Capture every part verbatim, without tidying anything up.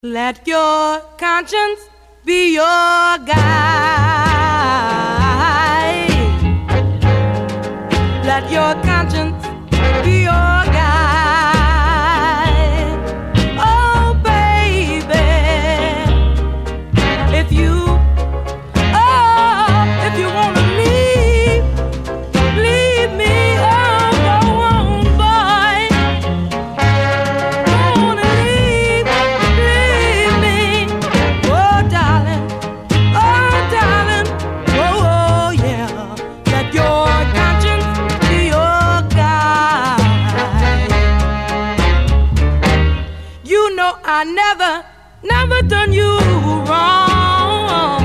Let your conscience be your guide. Let your conscience be your guide. Oh, baby, if you, oh, if you want to leave, leave me. Oh, go on, boy. Go on and leave, leave me. Oh, darling, oh, darling, oh, oh, yeah. Let your conscience be your guide. You know I never, never done you wrong.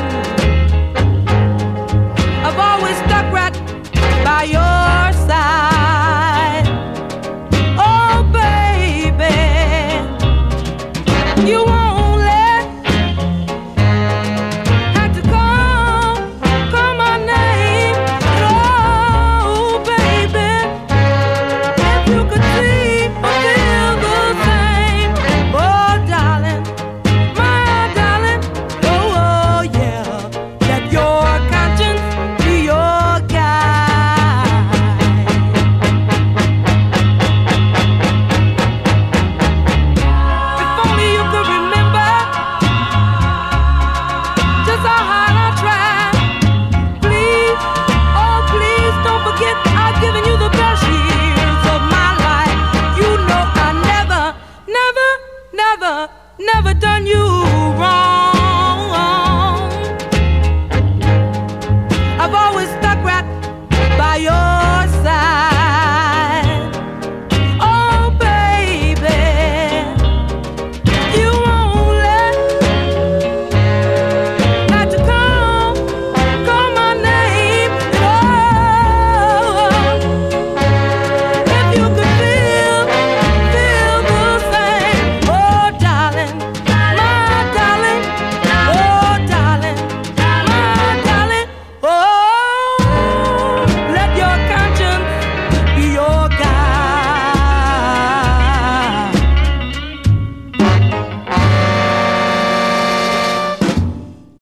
I've always stuck right by your side. Oh, baby, you won't let have to call, call my name. Oh, baby, if you could see or feel the same. Oh, darling, my darling, oh, oh, yeah. Let your conscience be your guide. If only you could remember just how hard I tried. Please, oh please, don't forget I've given you the best years of my life. You know I never, never, never, never done you wrong.